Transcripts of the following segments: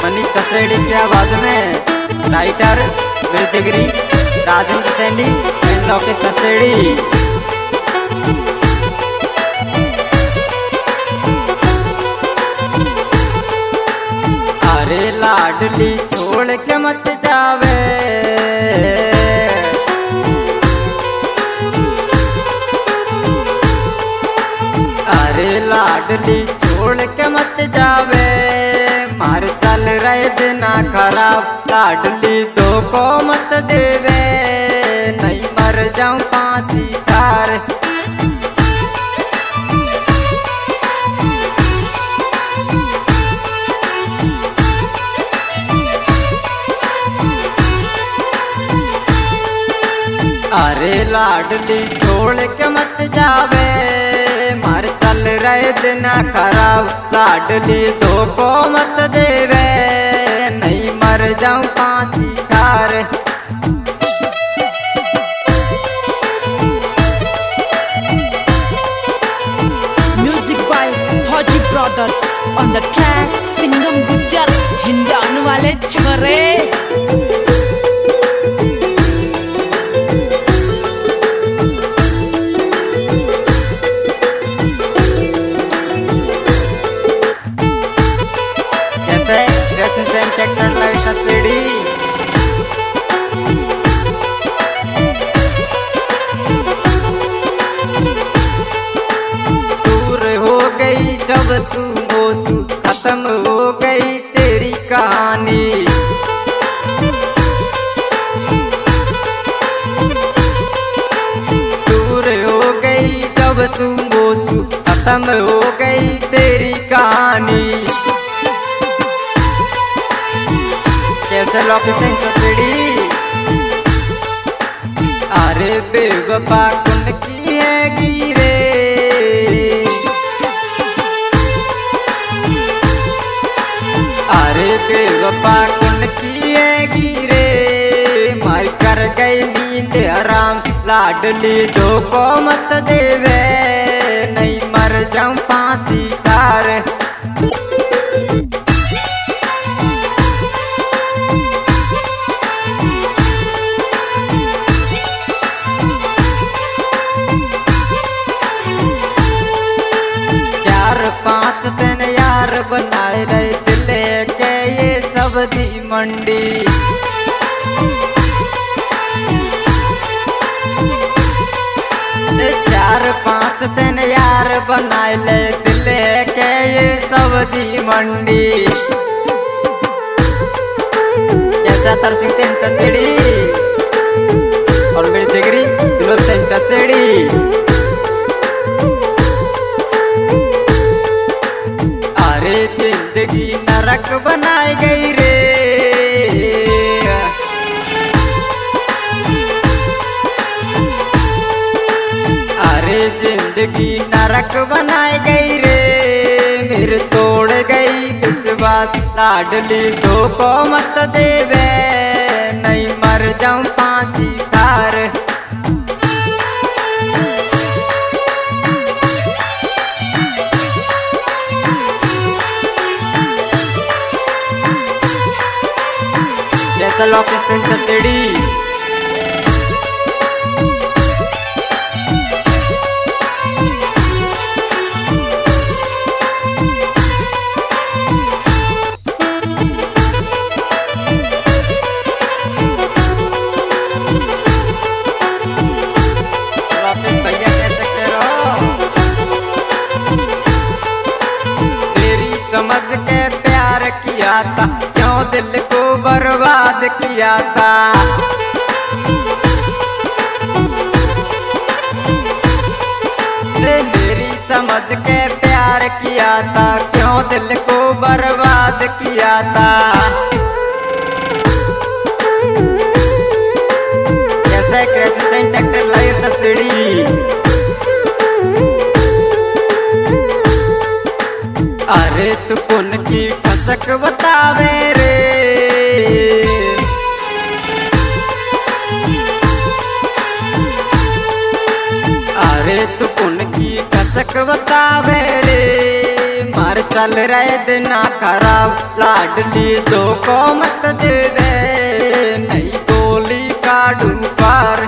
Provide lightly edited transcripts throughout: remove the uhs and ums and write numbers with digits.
मनीष ससेड़ी की आवाज में राइटर म्यूजिकरी राजेंद्र सैनी एंड लोकेश ससेड़ी। अरे लाडली छोड़ के मत जावे, अरे लाडली छोड़ के मत जावे, मार चल रहे दिन खराब। लाडली दो को मत देवे, नहीं मर जाऊं फांसी कार। अरे लाडली छोड़ के मत जावे, मार चल रहे दिन खराब। लाडली दो को मत देवे, नहीं मर जाऊं फांसी कार। Music by Fauji Brothers on the track Singam Gujjar Hindon वाले छोरे। दूर हो गई जब सुमोसू, खत्म हो गई तेरी कहानी। दूर हो गई जब सुमोसू, खत्म हो गई तेरी कहानी। कैसे लोकेशन ससेड़ी, अरे बेवफा कुन की है गिरे, अरे बेवफा कुन की है गिरे, मार कर गई नींद हराम। लाडली दो को मत देवे, नहीं मर जाऊं फांसी कार। पांच दिन यार बनाए रहे दिल के ये सब्जी मंडी। चार पांच दिन यार बनाए ले दिल के ये सब्जी मंडी। कैसा तरसिंग सेन ससेड़ी और मेरी जिगरी दिलो सेन ससेड़ी। जिंदगी नरक बनाई गई रे, अरे जिंदगी नरक बनाई गई रे, मेरे तोड़ गई विश्वास। लाडली दो को मत देवे, नहीं मर जाऊं फांसी कार। कैसा लोकेशन ससेड़ी, भैया कैसे करो, तेरी समझ के प्यार किया था, क्यों दिल को बर्बाद किया था। मेरी समझ के प्यार किया था, क्यों दिल को बर्बाद किया था। कैसे क्रेसेंट ट्रैक्टर लाइव ससेड़ी, अरे तू कौन की फसक बतावे रे, अरे तू कौन की फसक बतावे रे, मार चल रहे दिन खराब, लाडली दो को मत देवे, नहीं गोली काटू पार।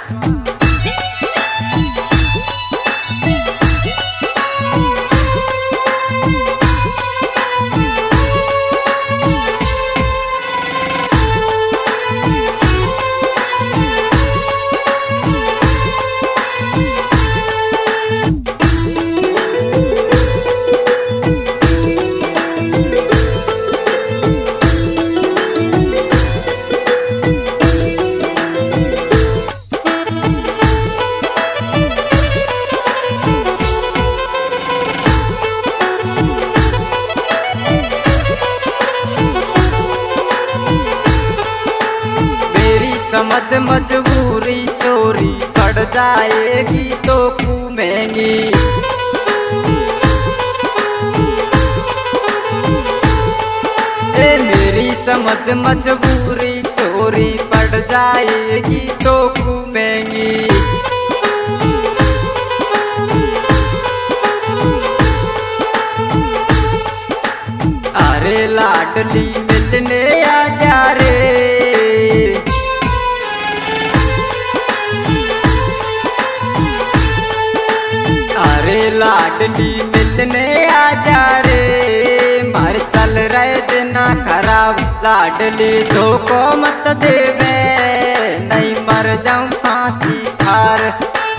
समझ मजबूरी चोरी पड़ जाएगी तो घूमेंगी, मेरी समझ मजबूरी चोरी पड़ जाएगी तो घूमेंगी। अरे लाडली मिलने आ जा रे, अरे लाडली मिलने आ जा रे, मारे चल रहे दिन खराब, लाडली दो को मत देवे, नहीं मर जाऊं फांसी खार।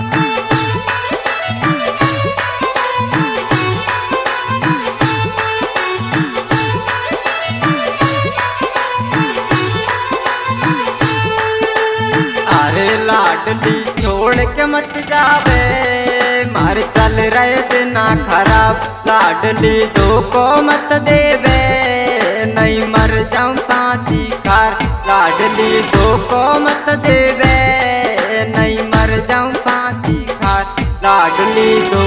अरे लाडली छोड़ के मत जावे, मारे चल रहे दिन खराब, लाडली दो को मत देवे, नहीं मर जाऊं फांसी खार। लाडली दो को मत देवे, नहीं मर जाऊं फांसी खार, लाडली दो